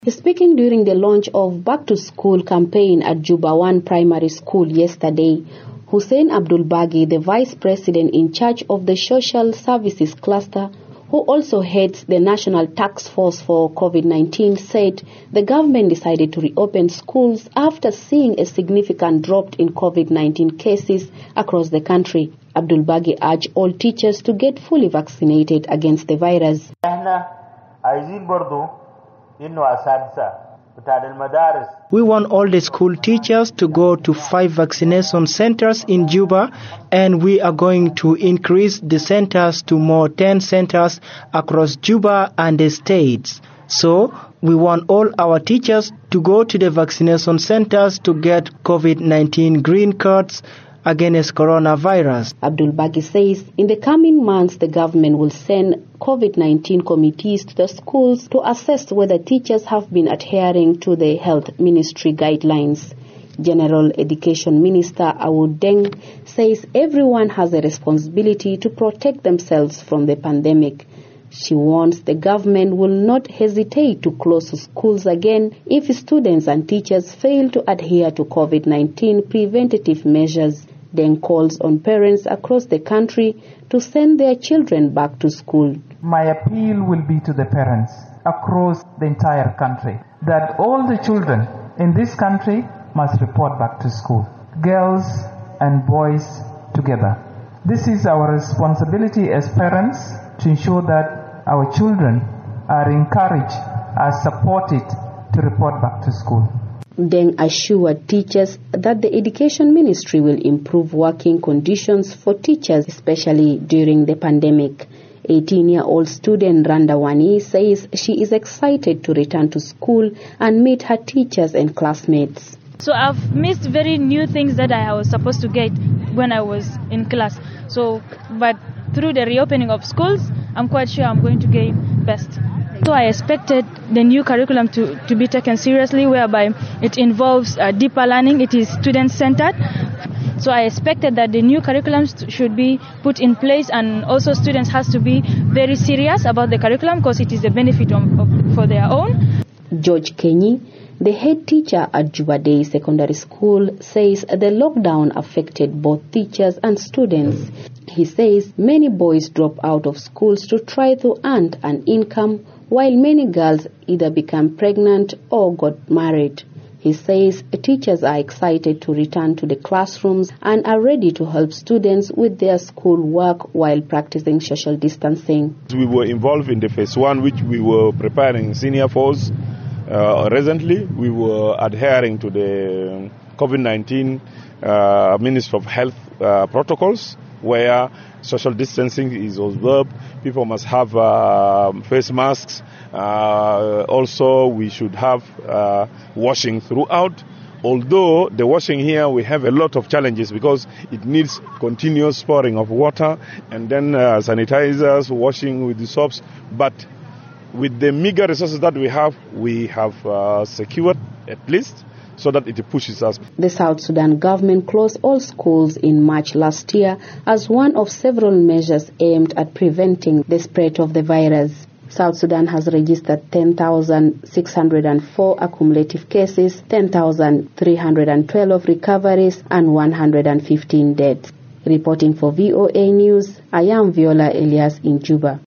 Speaking during the launch of Back to School campaign at Juba 1 Primary School yesterday, Hussein Abdul Bagi, the Vice President in charge of the Social Services Cluster, who also heads the National Task Force for COVID-19, said the government decided to reopen schools after seeing a significant drop in COVID-19 cases across the country. Abdul Bagi urged all teachers to get fully vaccinated against the virus. We want all the school teachers to go to 5 vaccination centers in Juba, and we are going to increase the centers to more 10 centers across Juba and the states. So we want all our teachers to go to the vaccination centers to get COVID-19 green cards against coronavirus. Abdul Bagi says in the coming months the government will send COVID-19 committees to the schools to assess whether teachers have been adhering to the health ministry guidelines. General Education Minister Awud Deng says everyone has a responsibility to protect themselves from the pandemic. She warns the government will not hesitate to close schools again if students and teachers fail to adhere to COVID-19 preventative measures. Deng calls on parents across the country to send their children back to school. My appeal will be to the parents across the entire country that all the children in this country must report back to school, girls and boys together. This is our responsibility as parents to ensure that our children are encouraged, are supported to report back to school. Deng assured teachers that the Education Ministry will improve working conditions for teachers, especially during the pandemic. 18-year-old student Randa Wani says she is excited to return to school and meet her teachers and classmates. So I've missed very new things that I was supposed to get when I was in class. But through the reopening of schools, I'm quite sure I'm going to gain best. So I expected the new curriculum to be taken seriously, whereby it involves deeper learning, it is student-centered. So I expected that the new curriculum should be put in place, and also students has to be very serious about the curriculum because it is a benefit for their own. George Kenyi, the head teacher at Juba Day Secondary School, says the lockdown affected both teachers and students. He says many boys drop out of schools to try to earn an income, while many girls either become pregnant or got married. He says teachers are excited to return to the classrooms and are ready to help students with their school work while practicing social distancing. We were involved in the phase 1, which we were preparing senior force. Recently, we were adhering to the COVID-19 Ministry of Health protocols, where social distancing is observed. People must have face masks. Also, we should have washing throughout. Although the washing here, we have a lot of challenges because it needs continuous pouring of water and then sanitizers, washing with the soaps. But with the meager resources that we have secured at least so that it pushes us. The South Sudan government closed all schools in March last year as one of several measures aimed at preventing the spread of the virus. South Sudan has registered 10,604 accumulative cases, 10,312 recoveries, and 115 deaths. Reporting for VOA News, I am Viola Elias in Juba.